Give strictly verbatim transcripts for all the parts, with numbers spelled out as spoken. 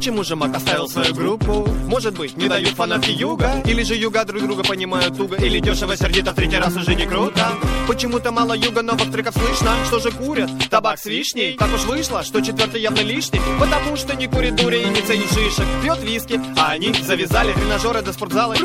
Почему же Мак оставил свою группу? Может быть, не дают фанатки Юга? Или же Юга друг друга понимают туго? Или дешево сердито в третий раз уже не круто? Почему-то мало Юга, новых треков слышно. Что же курят? Табак с вишней? Так уж вышло, что четвертый явно лишний. Потому что не курит дури и не ценит шишек. Пьет виски, а они завязали тренажеры до спортзала.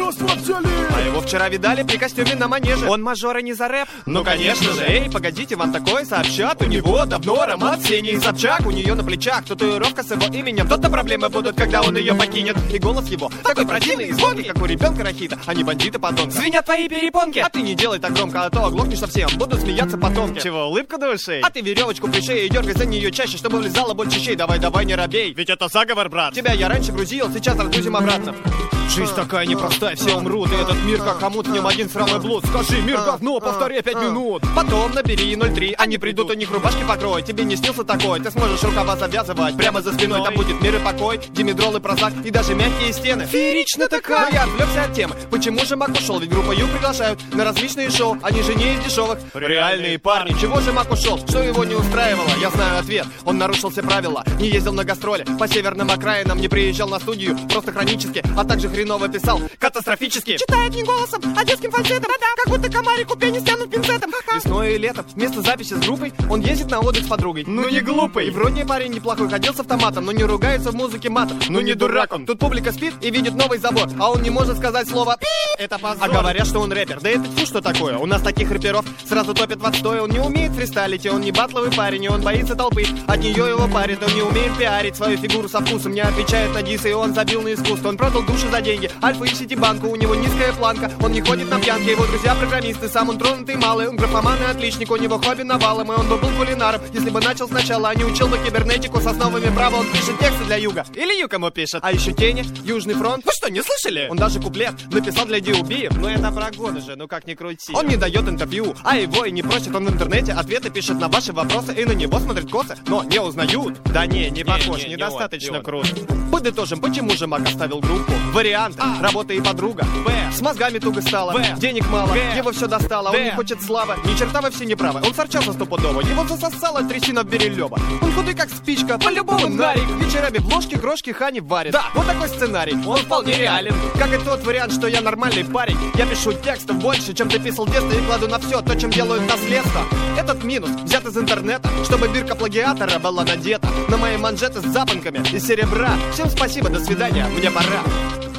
А его вчера видали при костюме на манеже. Он мажор и не за рэп? Ну конечно же. Эй, погодите, вам такое сообщат. У него давно аромат синий Собчак. У нее на плечах татуировка с его именем. То-то проблемы будут, когда он ее покинет. И голос его такой противный и звонкий, как у ребенка рахита. А не бандиты подонка. Звенят твои перепонки. А ты не делай так громко, а то оглохнешь совсем. Будут смеяться потомки. Чего, улыбка до ушей? А ты веревочку пришей и дергай за нее чаще, чтобы влезало больше щей. Давай, давай, не робей. Ведь это заговор, брат. Тебя я раньше грузил, сейчас разгрузим обратно. Жизнь такая непростая, все умрут. И этот мир как хомут, в нем один срамый блуд. Скажи, мир говно, повтори пять минут. Потом набери ноль три, они придут, у них рубашки покрой. Тебе не снился такой, ты сможешь рукава завязывать. Прямо за спиной там будет мир и покой, димедрол и прозак, и даже мягкие стены. Феерично такая. Но я отвлекся от темы. Почему же Мак ушел? Ведь группа Ю приглашают на различные шоу. Они же не из дешевых. Реальные парни. Чего же Мак ушел? Что его не устраивало? Я знаю ответ. Он нарушил все правила. Не ездил на гастроли по северным окраинам, не приезжал на студию просто хронически, а также хреново писал катастрофически. Читает не голосом, а детским фальцетом. Как будто комарику пенис тянут пинцетом. Весной и летом вместо записи с группой он ездит на отдых с подругой. Ну не глупый. И вроде парень неплохой, ходил с автоматом, но не ругается в музыке матом. Ну не дурак он. Тут публика спит и видит новый забор, а он не может сказать слово пи. Это позор. А говорят, что он рэпер. Да это фу, что такое? У нас таких рэперов сразу топят в отстой. Он не умеет фристайлить, и он не батловый парень, и он боится толпы. От нее его парит, он не умеет пиарить свою фигуру со вкусом, не отвечает на дисы, и он забил на искусство. Он продал души за деньги, Альфа и Ситибанку, у него низкая планка. Он не ходит на пьянки, его друзья программисты, сам он тронутый малый, он графоман и отличник, у него хобби навалом, и он бы был кулинаром, если бы начал сначала, а не учил бы кибернетику с основами права. Он пишет тексты для Юга, или Юг ему пишет. А еще Тени, Южный фронт. Вы что, не слышали? Он даже куплет написал для Диубиев. Ну это про годы же, ну как ни крути. Он не дает интервью, а его и не просит. Он в интернете ответы пишет на ваши вопросы, и на него смотрят косы, но не узнают. Да не, не похож, не, недостаточно не круто. Подытожим, почему же Мак оставил группу? Варианты: а. Работа и подруга. Б. С мозгами туго стало. В. Денег мало. Г. Его все достало. Д. Он не хочет славы. Ни черта вы все неправы. Он сорчался стопудово. Его засосала трясина в берелёва. Он худой как спичка. По-любому нарик. Вечерами в ложке крошки Хани варит. Да, вот такой сценарий. Он вполне реален. Как и тот вариант, что я нормальный парень. Я пишу текстов больше, чем ты писал в детстве, и кладу на все то, чем делают наследство. Этот минус взят из интернета, чтобы бирка плагиатора была надета на мои манжеты с запонками из серебра. Всем спасибо, до свидания, мне пора.